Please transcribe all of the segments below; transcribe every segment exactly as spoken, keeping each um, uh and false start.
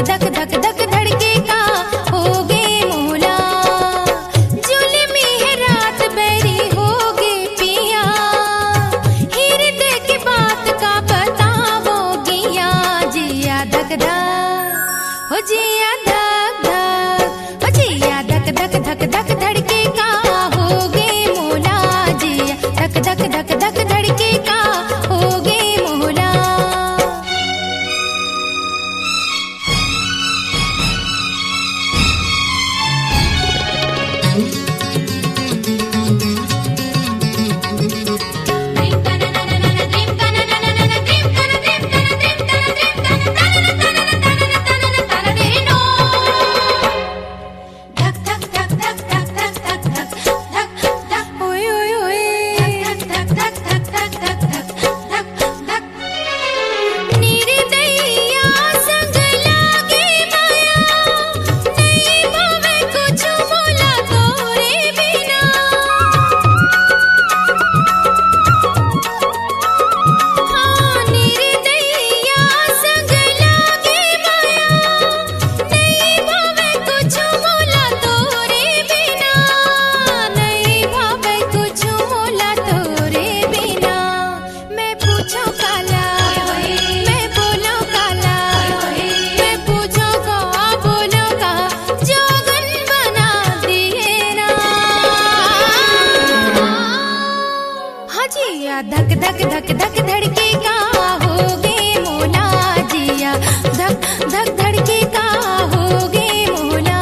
धक धक धक धड़के का होगे मोला, जुल्मी है रात बैरी होगे पिया, हृदय की बात का बतावोगिया। जिया धक धक हो जिया धक धक हो जिया धक धक धक धक धड़के का होगे मोला, जिया धक धक धक धक धड़के का होगे मोला। धक धक धक धक धड़के का होगे मोला, जिया धक धक धड़के का होगे मोला।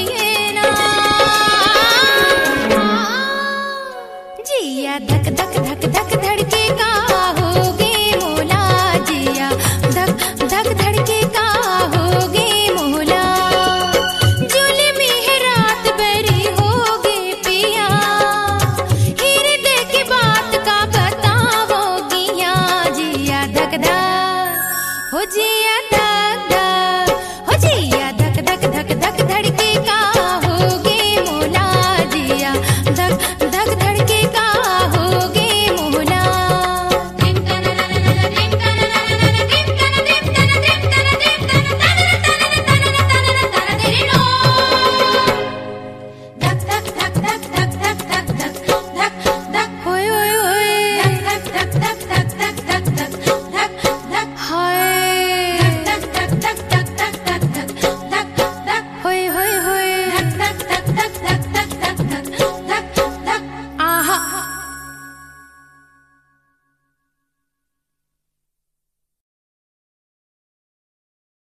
धक धक धक